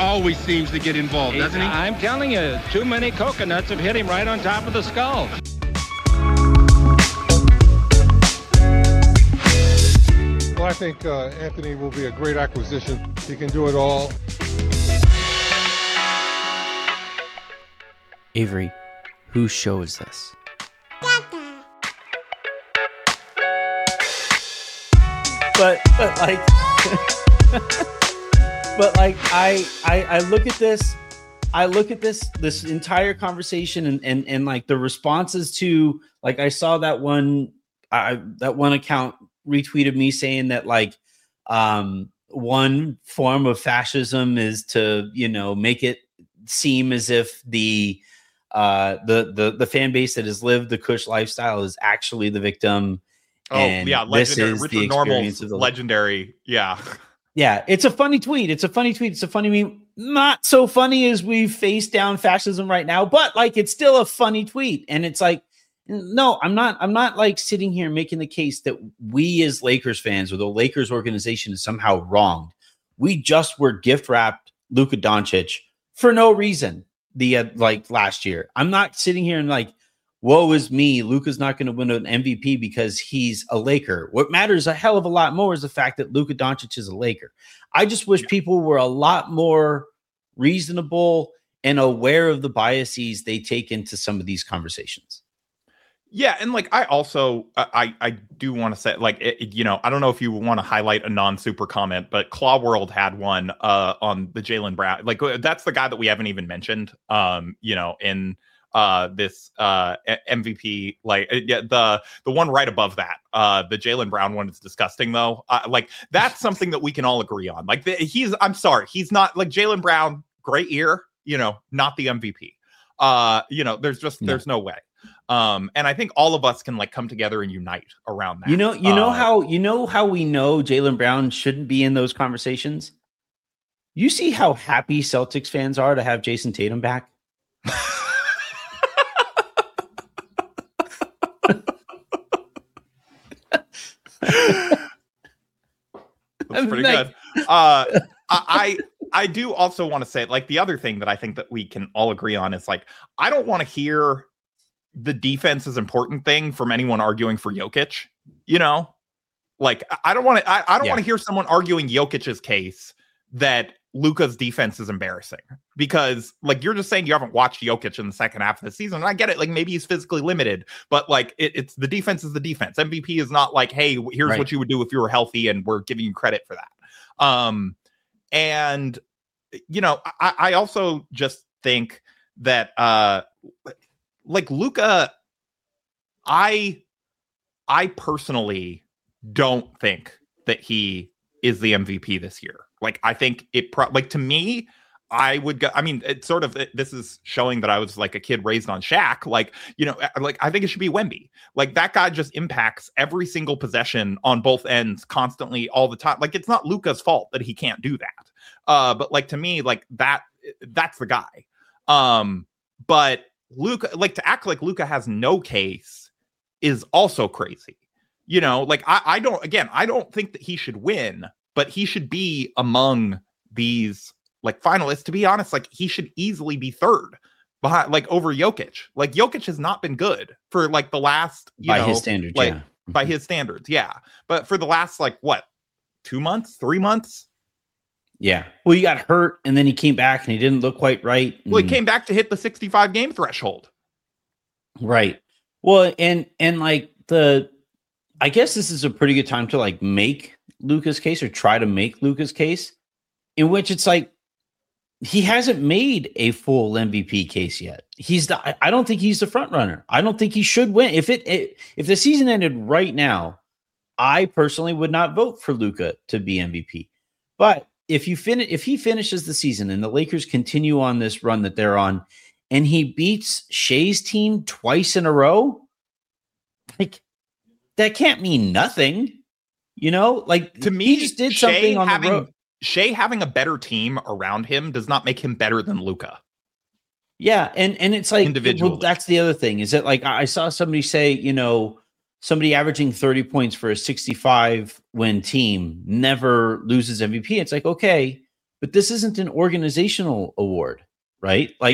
always seems to get involved, doesn't he? I'm telling you, too many coconuts have hit him right on top of the skull. Well, I think Anthony will be a great acquisition. He can do it all. Avery, whose show is this? But like, but like, I look at this. I look at this entire conversation and like the responses to, like, I saw that one account retweeted me saying that, like, one form of fascism is to, make it seem as if the fan base that has lived the Kush lifestyle is actually the victim. Oh, yeah, legendary. Richard Normal's legendary. Yeah. Yeah, it's a funny tweet. It's a funny meme. Not so funny as we face down fascism right now, but like, it's still a funny tweet. And it's like, no, I'm not like sitting here making the case that we as Lakers fans or the Lakers organization is somehow wronged. We just were gift wrapped Luka Doncic for no reason. Like last year, I'm not sitting here and like, woe is me, Luka's not going to win an MVP because he's a Laker. What matters a hell of a lot more is the fact that Luka Doncic is a Laker. I just wish people were a lot more reasonable and aware of the biases they take into some of these conversations. Yeah, and like, I also I do want to say, like, I don't know if you want to highlight a non-super comment, but Claw World had one on the Jaylen Brown. Like, that's the guy that we haven't even mentioned. In this MVP, like, the one right above that, the Jaylen Brown one is disgusting though. Like, that's something that we can all agree on. Like, I'm sorry, he's not, like, Jaylen Brown, great year, not the MVP. There's no way. And I think all of us can, like, come together and unite around that. You know how we know Jaylen Brown shouldn't be in those conversations? You see how happy Celtics fans are to have Jason Tatum back? That's pretty good. I do also want to say, like, the other thing that I think that we can all agree on is, like, I don't want to hear the defense is important thing from anyone arguing for Jokic. Like, I don't want to. I don't want to hear someone arguing Jokic's case that Luka's defense is embarrassing, because, like, you're just saying you haven't watched Jokic in the second half of the season. And I get it. Like, maybe he's physically limited, but, like, it's the defense is the defense. MVP is not like, hey, here's what you would do if you were healthy, and we're giving you credit for that. And I also just think that like, Luka, I personally don't think that he is the MVP this year. Like, I think to me, I would go, I mean, it's sort of, this is showing that I was like a kid raised on Shaq. Like, like, I think it should be Wemby. Like, that guy just impacts every single possession on both ends constantly all the time. Like, it's not Luka's fault that he can't do that. But, like, to me, like, that's the guy. But Luka, like, to act like Luka has no case is also crazy. Like, I don't think that he should win, but he should be among these, like, finalists. To be honest, like, he should easily be third behind, like, over Jokic. Like, Jokic has not been good for, like, the last, by his standards, like, by his standards. Yeah. But for the last, like, what, 2 months, 3 months? Yeah. Well, he got hurt and then he came back and he didn't look quite right. Well, he came back to hit the 65 game threshold. Right. Well, and like, I guess this is a pretty good time to, like, make Luka's case, or try to make Luka's case, in which it's like, he hasn't made a full MVP case yet. I don't think he's the front runner. I don't think he should win. If the season ended right now, I personally would not vote for Luka to be MVP. But if he finishes the season and the Lakers continue on this run that they're on, and he beats Shea's team twice in a row, like, that can't mean nothing. Like, to me, he just did something on the road. Shea having a better team around him does not make him better than Luka. Yeah, and it's like, individually. Well, that's the other thing. Is that, like, I saw somebody say, somebody averaging 30 points for a 65 win team never loses MVP. It's like, okay, but this isn't an organizational award, right? Like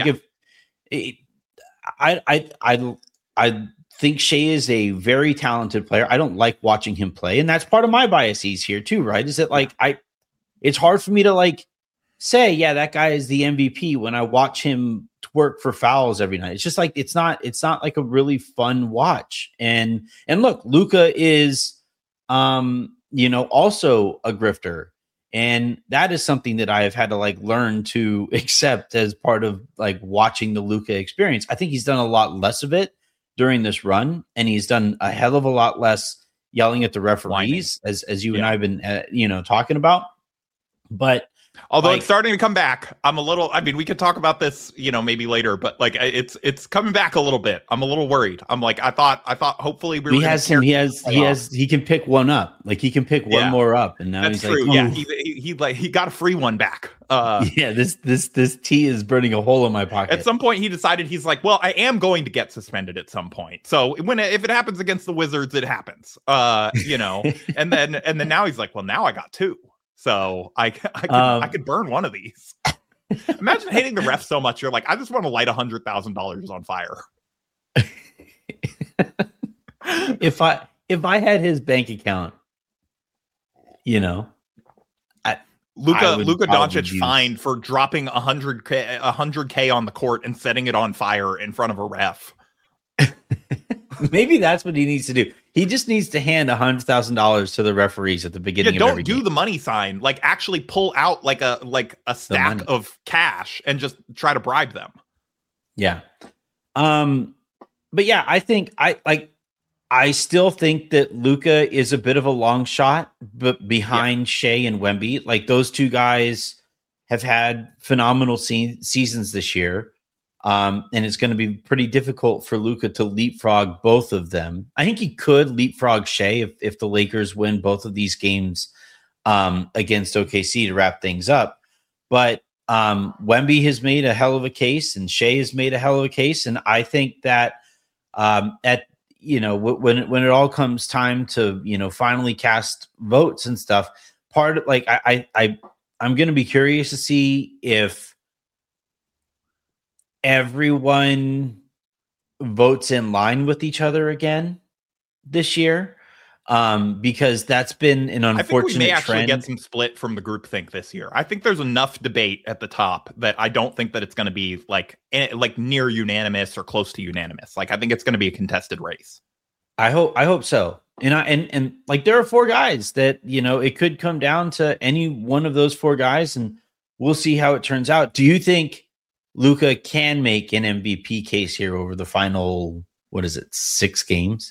I think Shea is a very talented player. I don't like watching him play, and that's part of my biases here too, right? Is that like it's hard for me to like say, yeah, that guy is the MVP when I watch him work for fouls every night. It's just like it's not like a really fun watch. And look, Luka is also a grifter. And that is something that I have had to like learn to accept as part of like watching the Luka experience. I think he's done a lot less of it during this run, and he's done a hell of a lot less yelling at the referees, as you and I have been talking about. But although it's starting to come back, we could talk about this, maybe later, but like it's coming back a little bit. I'm a little worried. I'm like, I thought hopefully he can pick one up. Like he can pick one more up. And now that's he's true. like, he got a free one back. This tea is burning a hole in my pocket. At some point he decided, he's like, well, I am going to get suspended at some point. So if it happens against the Wizards, it happens. And then now he's like, well, now I got two. So I could burn one of these. Imagine hating the ref so much you're like, I just want to light $100,000 on fire. If I had his bank account, Luka Doncic fined for dropping $100K on the court and setting it on fire in front of a ref. Maybe that's what he needs to do. He just needs to hand $100,000 to the referees at the beginning of every game. Don't do the money sign. Like actually pull out like a stack of cash and just try to bribe them. Yeah. But yeah, I think I still think that Luka is a bit of a long shot, but behind Shea and Wemby. Like those two guys have had phenomenal seasons this year. And it's going to be pretty difficult for Luka to leapfrog both of them. I think he could leapfrog Shea if the Lakers win both of these games against OKC to wrap things up. But Wemby has made a hell of a case, and Shea has made a hell of a case. And I think that when it all comes time to finally cast votes and stuff, I'm going to be curious to see if everyone votes in line with each other again this year, because that's been an unfortunate trend. I think we may actually get some split from the groupthink this year. I think there's enough debate at the top that I don't think that it's going to be like near unanimous or close to unanimous. Like I think it's going to be a contested race. I hope so. And like there are four guys that it could come down to any one of those four guys, and we'll see how it turns out. Do you think Luka can make an MVP case here over the final, 6 games?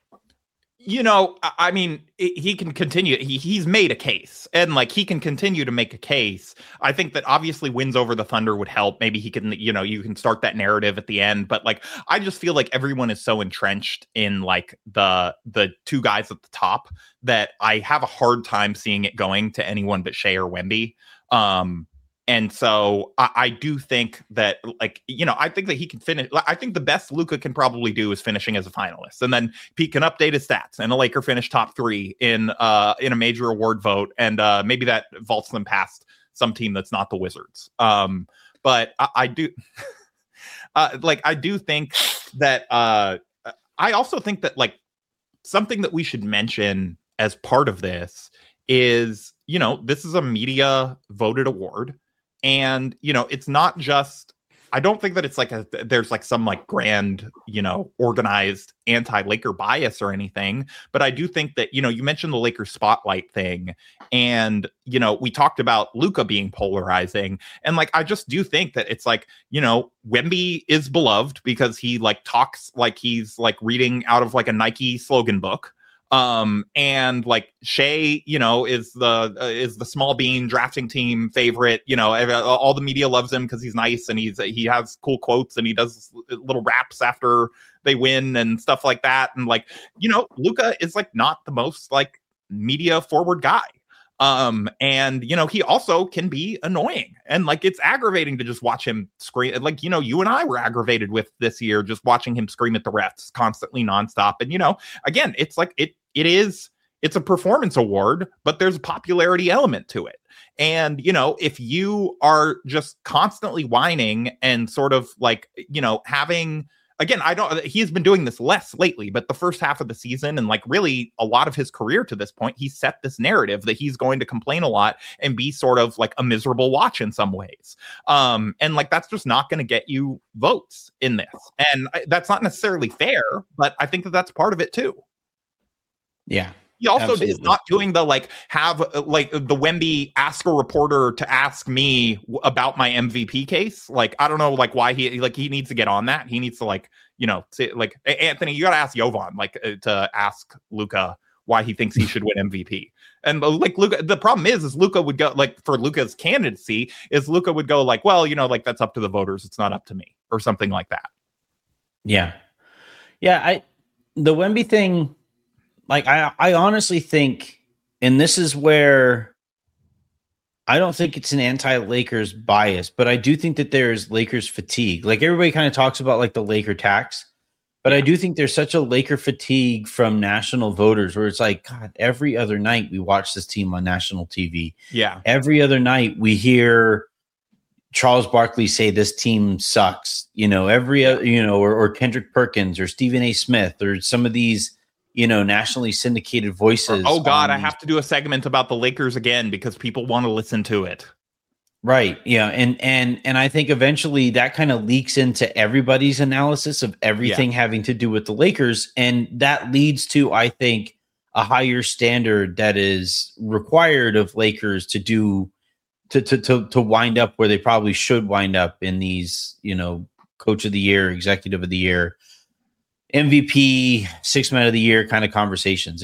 I mean, he can continue. He's made a case, and like he can continue to make a case. I think that obviously wins over the Thunder would help. Maybe he can, you can start that narrative at the end. But like, I just feel like everyone is so entrenched in like the two guys at the top that I have a hard time seeing it going to anyone but Shea or Wemby. And so I do think that, I think that he can finish. I think the best Luka can probably do is finishing as a finalist. And then Pete can update his stats and a Laker finish top 3 in a major award vote. And maybe that vaults them past some team that's not the Wizards. But I do I do think that I also think that something that we should mention as part of this is, this is a media voted award. And, it's not just, I don't think that it's there's some grand, organized anti-Laker bias or anything. But I do think that, you mentioned the Lakers spotlight thing, and, we talked about Luka being polarizing. And I just do think that it's Wemby is beloved because he talks like he's reading out of a Nike slogan book. And Shea, is the small bean drafting team favorite. All the media loves him because he's nice and he has cool quotes and he does little raps after they win and stuff like that. And Luka is not the most media forward guy. And he also can be annoying, and it's aggravating to just watch him scream. You and I were aggravated with this year, just watching him scream at the refs constantly nonstop. And, again, it's it's a performance award, but there's a popularity element to it. And, you know, if you are just constantly whining and sort of like, you know, having, again, he's been doing this less lately, but the first half of the season and like really a lot of his career to this point, he set this narrative that he's going to complain a lot and be sort of like a miserable watch in some ways. And like, that's just not going to get you votes in this. And that's not necessarily fair, but I think that that's part of it too. Yeah. He also Absolutely. is not doing the like have like the Wemby ask a reporter to ask me about my MVP case. Like, I don't know, like why he needs to get on that. He needs to like, you know, say, like Anthony, you got to ask Jovan like to ask Luka why he thinks he should win MVP. And like Luka, the problem is Luka would go like for Luka's candidacy is Luka would go like, well, you know, like that's up to the voters. It's not up to me or something like that. Yeah. Yeah. The Wemby thing. Like, I honestly think, and this is where I don't think it's an anti-Lakers bias, but I do think that there's Lakers fatigue. Like, everybody kind of talks about, like, the Laker tax, but I do think there's such a Laker fatigue from national voters where it's like, God, every other night we watch this team on national TV. Yeah. Every other night we hear Charles Barkley say this team sucks, you know, or Kendrick Perkins or Stephen A. Smith or some of these, you know, nationally syndicated voices. Oh God, I have to do a segment about the Lakers again because people want to listen to it. Right. Yeah. And I think eventually that kind of leaks into everybody's analysis of everything having to do with the Lakers. And that leads to, I think, a higher standard that is required of Lakers to do to wind up where they probably should wind up in these, you know, coach of the year, executive of the year, MVP, sixth man of the year kind of conversations.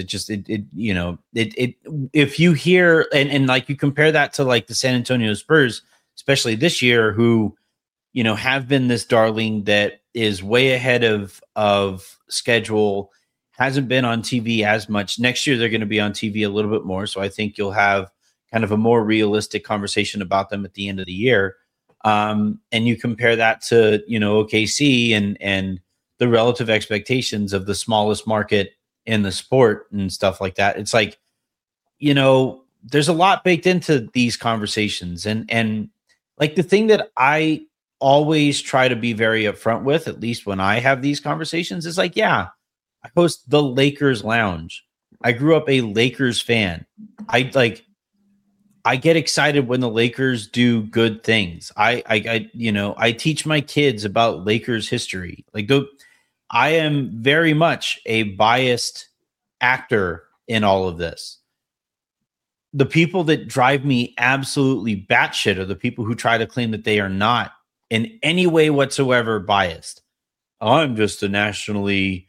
If you hear and like you compare that to like the San Antonio Spurs, especially this year, who, you know, have been this darling that is way ahead of schedule, hasn't been on TV as much. Next year, they're going to be on TV a little bit more. So I think you'll have kind of a more realistic conversation about them at the end of the year. And you compare that to, you know, OKC and the relative expectations of the smallest market in the sport and stuff like that. It's like, you know, there's a lot baked into these conversations. And like the thing that I always try to be very upfront with, at least when I have these conversations, is like, yeah, I host the Lakers Lounge. I grew up a Lakers fan. I get excited when the Lakers do good things. I teach my kids about Lakers history. I am very much a biased actor in all of this. The people that drive me absolutely batshit are the people who try to claim that they are not in any way whatsoever biased. I'm just a national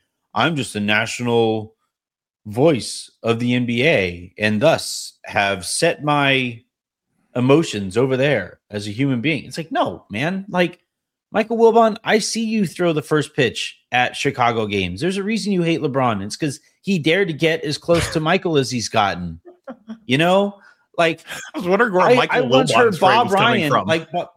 voice of the NBA and thus have set my emotions over there as a human being. It's like, no, man, like Michael Wilbon, I see you throw the first pitch at Chicago games. There's a reason you hate LeBron. It's because he dared to get as close to Michael as he's gotten. You know, like I was wondering where Michael once heard Bob Ryan from.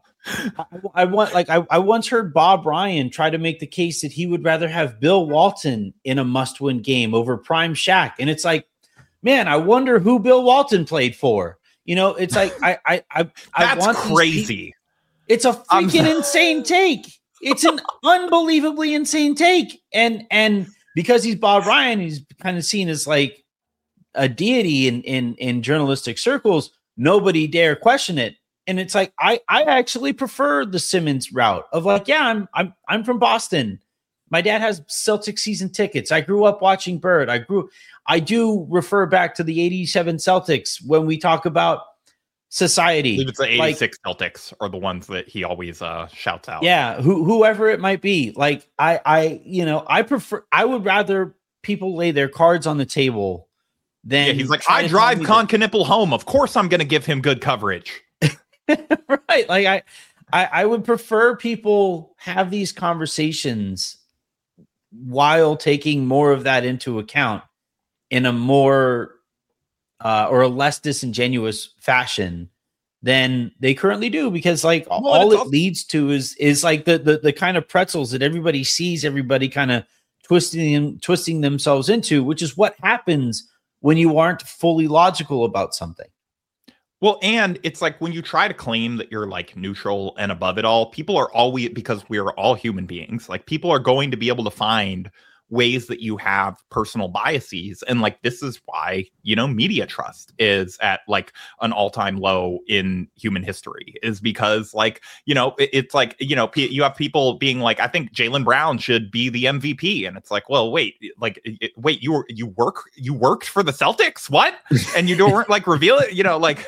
I once heard Bob Ryan try to make the case that he would rather have Bill Walton in a must-win game over Prime Shaq, and it's like, man, I wonder who Bill Walton played for. You know, it's like That's want crazy. It's a freaking insane take. It's an unbelievably insane take, and because he's Bob Ryan, he's kind of seen as like a deity in journalistic circles. Nobody dare question it. And it's like, I actually prefer the Simmons route of like, yeah, I'm from Boston. My dad has Celtics season tickets. I grew up watching Bird. I do refer back to the 87 Celtics when we talk about society. I believe it's the 86 Celtics are the ones that he always shouts out. Yeah. Whoever it might be. Like I would rather people lay their cards on the table than he's like, I drive Con Knipple home. Of course I'm going to give him good coverage. Right. Like I would prefer people have these conversations while taking more of that into account in a more or a less disingenuous fashion than they currently do, because like all it leads to is like the kind of pretzels that everybody sees everybody kind of twisting themselves into, which is what happens when you aren't fully logical about something. Well, and it's like when you try to claim that you're like neutral and above it all, people are always, because we're all human beings, like people are going to be able to find ways that you have personal biases. And like, this is why, media trust is at like an all-time low in human history, is because like, it's like, you have people being like, I think Jaylen Brown should be the MVP. And it's like, well, wait, you worked for the Celtics? What? And you don't like reveal it, like.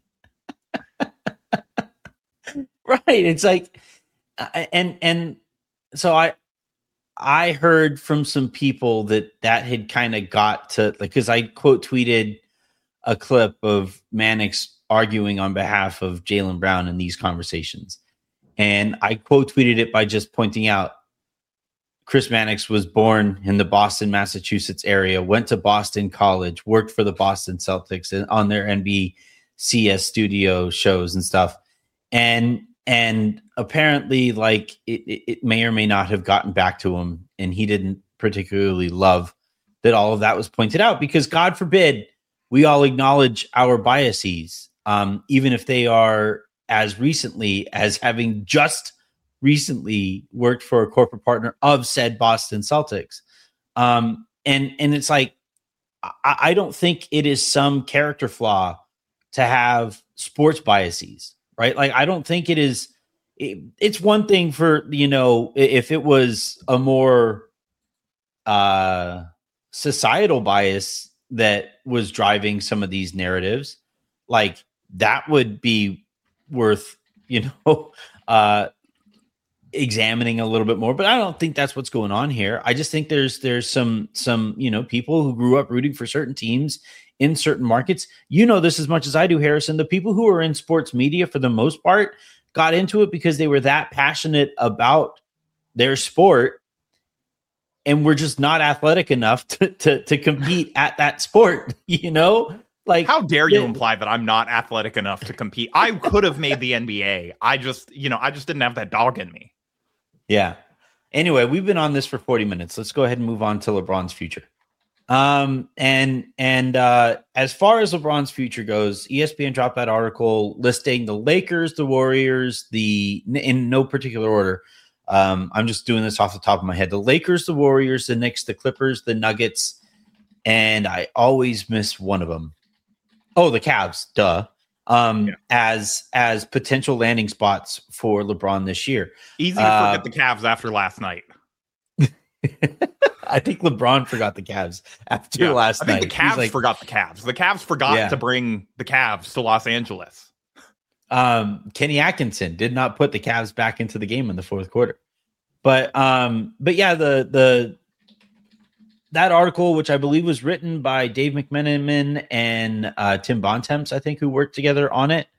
Right. It's like, and so I heard from some people that had kind of got to, like, because I quote tweeted a clip of Mannix arguing on behalf of Jaylen Brown in these conversations. And I quote tweeted it by just pointing out Chris Mannix was born in the Boston, Massachusetts area, went to Boston College, worked for the Boston Celtics and on their NBCS studio shows and stuff. And apparently, like, it may or may not have gotten back to him, and he didn't particularly love that all of that was pointed out, because God forbid we all acknowledge our biases, even if they are as recently as having just recently worked for a corporate partner of said Boston Celtics. And it's like, I don't think it is some character flaw to have sports biases. Right. Like, I don't think it is. It's one thing for, if it was a more societal bias that was driving some of these narratives, like that would be worth, examining a little bit more. But I don't think that's what's going on here. I just think there's some people who grew up rooting for certain teams in certain markets. This as much as I do, Harrison. The people who are in sports media, for the most part, got into it because they were that passionate about their sport and were just not athletic enough to compete at that sport. Like, how dare you imply that I'm not athletic enough to compete? I could have made the NBA. I just didn't have that dog in me. Yeah. Anyway, we've been on this for 40 minutes. Let's go ahead and move on to LeBron's future. And as far as LeBron's future goes, ESPN dropped that article listing the Lakers, the Warriors, in no particular order. I'm just doing this off the top of my head. The Lakers, the Warriors, the Knicks, the Clippers, the Nuggets, and I always miss one of them. Oh, the Cavs, duh. As potential landing spots for LeBron this year. Easy to forget the Cavs after last night. I think LeBron forgot the Cavs after last night. I think the Cavs forgot the Cavs. The Cavs forgot to bring the Cavs to Los Angeles. Kenny Atkinson did not put the Cavs back into the game in the fourth quarter. But yeah, that article, which I believe was written by Dave McMenamin and Tim Bontemps, I think, who worked together on it,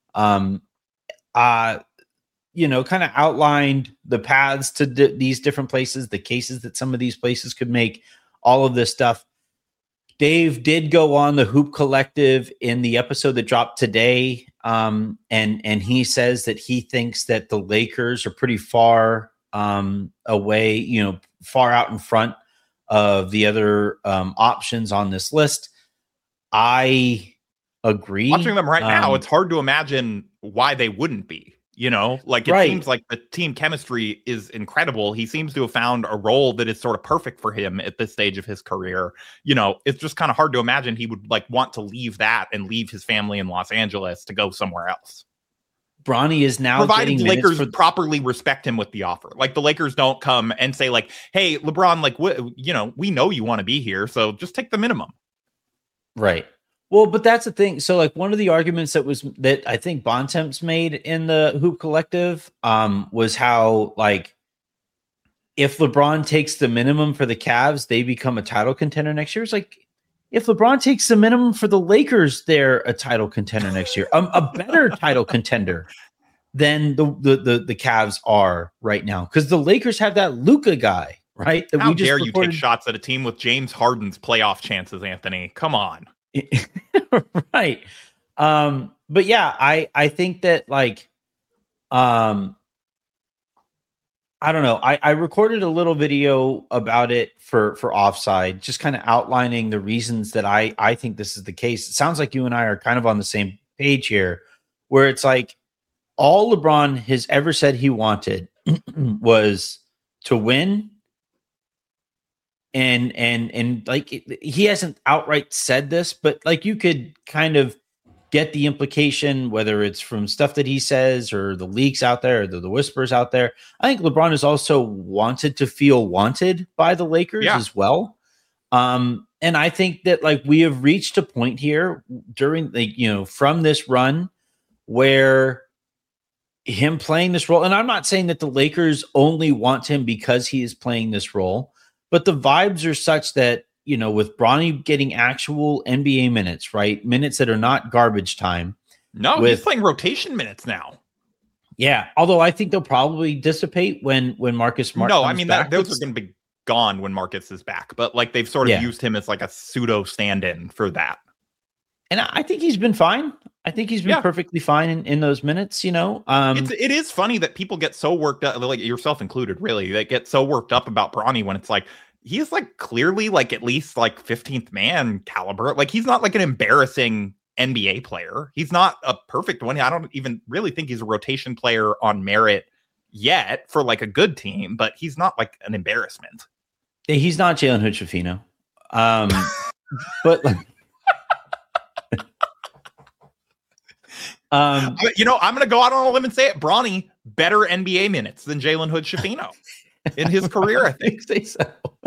kind of outlined the paths to these different places, the cases that some of these places could make, all of this stuff. Dave did go on the Hoop Collective in the episode that dropped today, and he says that he thinks that the Lakers are pretty far away, far out in front of the other options on this list. I agree. Watching them right now, it's hard to imagine why they wouldn't be. It seems like the team chemistry is incredible. He seems to have found a role that is sort of perfect for him at this stage of his career. It's just kind of hard to imagine he would want to leave that and leave his family in Los Angeles to go somewhere else. Bronny is now providing the Lakers properly respect him with the offer. Like, the Lakers don't come and say like, "Hey, LeBron, we know you want to be here, so just take the minimum." Right. Well, but that's the thing. So, like, one of the arguments that I think Bontemps made in the Hoop Collective was how, like, if LeBron takes the minimum for the Cavs, they become a title contender next year. It's like, if LeBron takes the minimum for the Lakers, they're a title contender next year, a better title contender than the Cavs are right now, because the Lakers have that Luka guy, right? How dare you take shots at a team with James Harden's playoff chances, Anthony? Come on. Right. But yeah, I think that, like, I don't know. I recorded a little video about it for Offside, just kind of outlining the reasons that I think this is the case. It sounds like you and I are kind of on the same page here, where it's like all LeBron has ever said he wanted was to win. And like he hasn't outright said this, but like you could kind of get the implication, whether it's from stuff that he says or the leaks out there or the whispers out there. I think LeBron has also wanted to feel wanted by the Lakers as well. And I think that like we have reached a point here during the, from this run where him playing this role, and I'm not saying that the Lakers only want him because he is playing this role, but the vibes are such that, with Bronny getting actual NBA minutes, right? Minutes that are not garbage time. No, he's playing rotation minutes now. Yeah. Although I think they'll probably dissipate when Marcus Smart comes back. Those are going to be gone when Marcus is back, but like they've sort of used him as like a pseudo stand-in for that. And I think he's been fine. I think he's been perfectly fine in those minutes, It is funny that people get so worked up, like yourself included, really. They get so worked up about Bronny when it's like, he is like clearly like at least like 15th man caliber. Like he's not like an embarrassing NBA player. He's not a perfect one. I don't even really think he's a rotation player on merit yet for like a good team, but he's not like an embarrassment. He's not Jalen Hood-Schifino. But like, I'm going to go out on a limb and say it. Bronny, better NBA minutes than Jalen Hood-Schifino in his career, I think. Say so.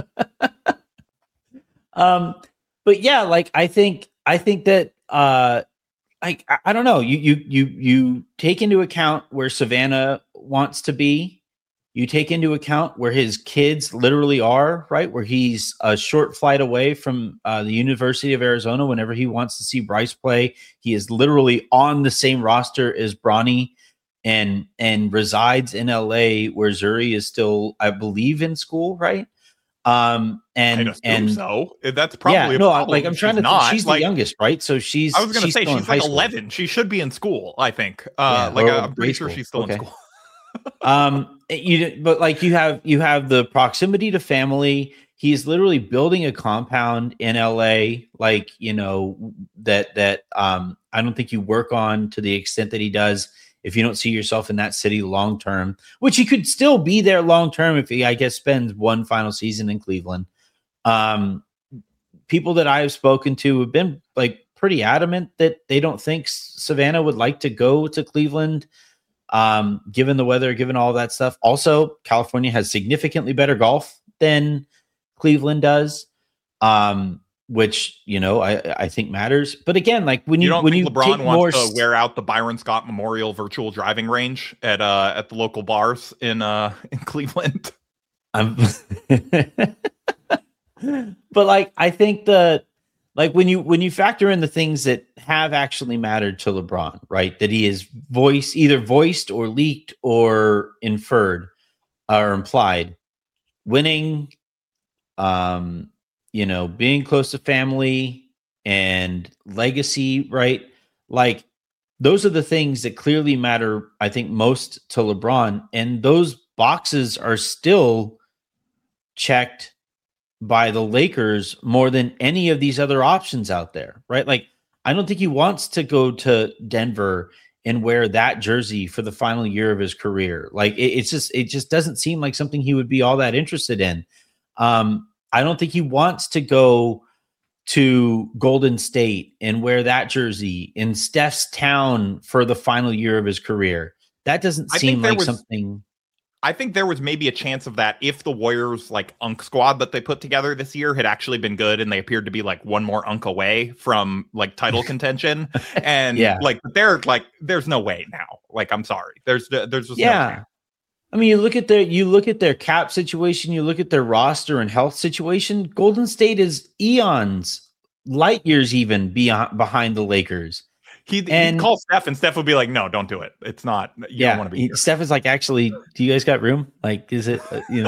But yeah, like I think that like I don't know. You take into account where Savannah wants to be. You take into account where his kids literally are, right? Where he's a short flight away from the University of Arizona. Whenever he wants to see Bryce play, he is literally on the same roster as Bronny and resides in LA, where Zuri is still, I believe, in school, right? And so that's probably a problem. Like I'm trying to think, she's the youngest, right? So she's, I was going to say she's like 11. School. She should be in school, I think. I'm pretty sure she's still in school. But like you have the proximity to family. He's literally building a compound in LA, like, that I don't think you work on to the extent that he does if you don't see yourself in that city long term, which he could still be there long term if he, I guess, spends one final season in Cleveland. People that I have spoken to have been like pretty adamant that they don't think Savannah would like to go to Cleveland. Given the weather, given all that stuff. Also, California has significantly better golf than Cleveland does, which, I think matters. But again, like when you LeBron wants to wear out the Byron Scott Memorial virtual driving range at the local bars in Cleveland. But like, I think like when you factor in the things that have actually mattered to LeBron, right? That he is either voiced or leaked or inferred or implied, winning, being close to family and legacy, right? Like those are the things that clearly matter, I think, most to LeBron. And those boxes are still checked by the Lakers more than any of these other options out there, right? Like, I don't think he wants to go to Denver and wear that jersey for the final year of his career. Like, it just doesn't seem like something he would be all that interested in. I don't think he wants to go to Golden State and wear that jersey in Steph's town for the final year of his career. That doesn't seem like something. I think there was maybe a chance of that if the Warriors like unk squad that they put together this year had actually been good and they appeared to be like one more unk away from like title contention. And they're like, there's no way now. Like, I'm sorry. There's just no way. I mean, you look at their cap situation, you look at their roster and health situation. Golden State is eons, light years even behind the Lakers. He'd call Steph and Steph would be like, no, don't do it. It's not. You don't want to be here. Steph is like, actually, do you guys got room? Like, is it,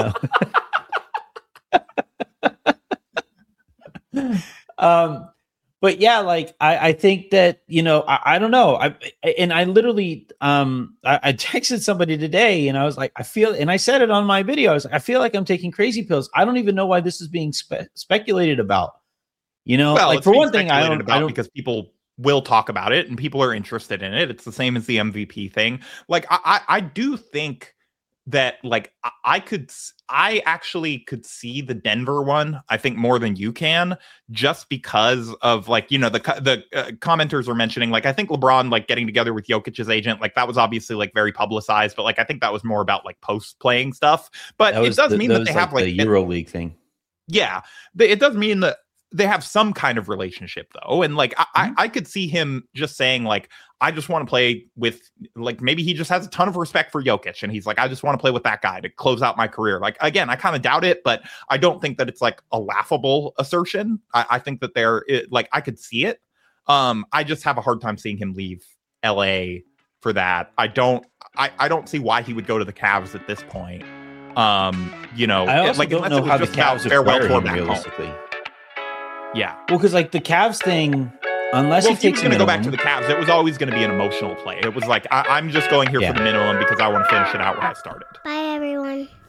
but yeah, like, I think that, I don't know. I literally, I texted somebody today and I was like, and I said it on my video. I was like, I feel like I'm taking crazy pills. I don't even know why this is being speculated about, well, like for one thing, I don't because people will talk about it and people are interested in it. It's the same as the MVP thing. Like, I do think that, like, I actually could see the Denver one, I think, more than you can, just because of, like, you know, the commenters are mentioning, like, I think LeBron, like, getting together with Jokic's agent, like, that was obviously, like, very publicized, but, like, I think that was more about, like, post-playing stuff. But it does mean that they have, like, the EuroLeague thing. Yeah, it does mean that they have some kind of relationship, though. And, like, I could see him just saying, like, I just want to play with, like, maybe he just has a ton of respect for Jokic and he's like, I just want to play with that guy to close out my career. Like, again, I kind of doubt it, but I don't think that it's, like, a laughable assertion. I think that like, I could see it. I just have a hard time seeing him leave LA for that. I don't see why he would go to the Cavs at this point. You know, I also like, don't know how the Cavs acquire him realistically. Yeah. Well, because, like, the Cavs thing, unless he takes going to go back to the Cavs, it was always going to be an emotional play. It was like, I'm just going here for the minimum because I want to finish it out where I started. Bye, everyone.